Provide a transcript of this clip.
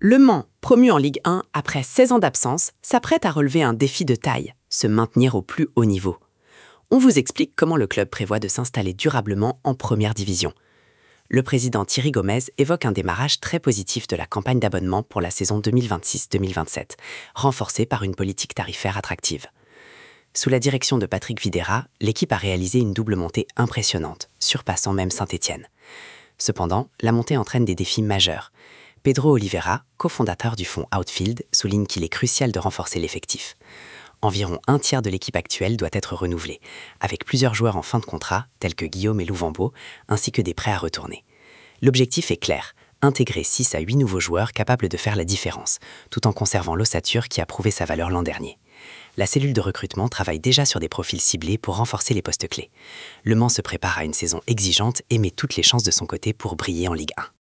Le Mans, promu en Ligue 1 après 16 ans d'absence, s'apprête à relever un défi de taille, se maintenir au plus haut niveau. On vous explique comment le club prévoit de s'installer durablement en première division. Le président Thierry Gomez évoque un démarrage très positif de la campagne d'abonnement pour la saison 2026-2027, renforcée par une politique tarifaire attractive. Sous la direction de Patrick Vieira, l'équipe a réalisé une double montée impressionnante, surpassant même Saint-Étienne. Cependant, la montée entraîne des défis majeurs. Pedro Oliveira, cofondateur du fonds Outfield, souligne qu'il est crucial de renforcer l'effectif. Environ un tiers de l'équipe actuelle doit être renouvelée, avec plusieurs joueurs en fin de contrat, tels que Guillaume et Louvambo, ainsi que des prêts à retourner. L'objectif est clair, intégrer 6 à 8 nouveaux joueurs capables de faire la différence, tout en conservant l'ossature qui a prouvé sa valeur l'an dernier. La cellule de recrutement travaille déjà sur des profils ciblés pour renforcer les postes clés. Le Mans se prépare à une saison exigeante et met toutes les chances de son côté pour briller en Ligue 1.